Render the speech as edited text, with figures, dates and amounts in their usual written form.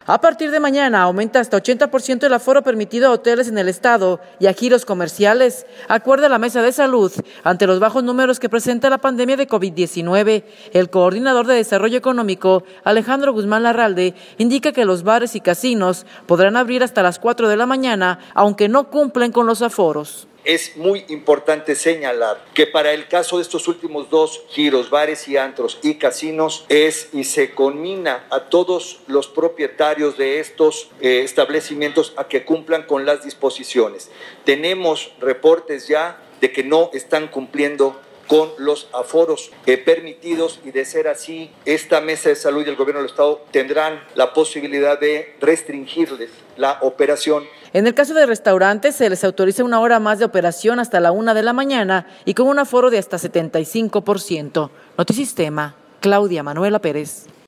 A partir de mañana aumenta hasta 80% el aforo permitido a hoteles en el estado y a giros comerciales, acuerda la Mesa de Salud, ante los bajos números que presenta la pandemia de COVID-19. El coordinador de Desarrollo Económico, Alejandro Guzmán Larralde, indica que los bares y casinos podrán abrir hasta las 4 de la mañana, aunque no cumplen con los aforos. Es muy importante señalar que para el caso de estos últimos dos giros, bares y antros y casinos, es y se conmina a todos los propietarios de estos establecimientos a que cumplan con las disposiciones. Tenemos reportes ya de que no están cumpliendo con los aforos permitidos, y de ser así, esta Mesa de Salud y el Gobierno del Estado tendrán la posibilidad de restringirles la operación. En el caso de restaurantes, se les autoriza 1 hora más de operación hasta la 1 de la mañana y con un aforo de hasta 75%. Notisistema, Claudia Manuela Pérez.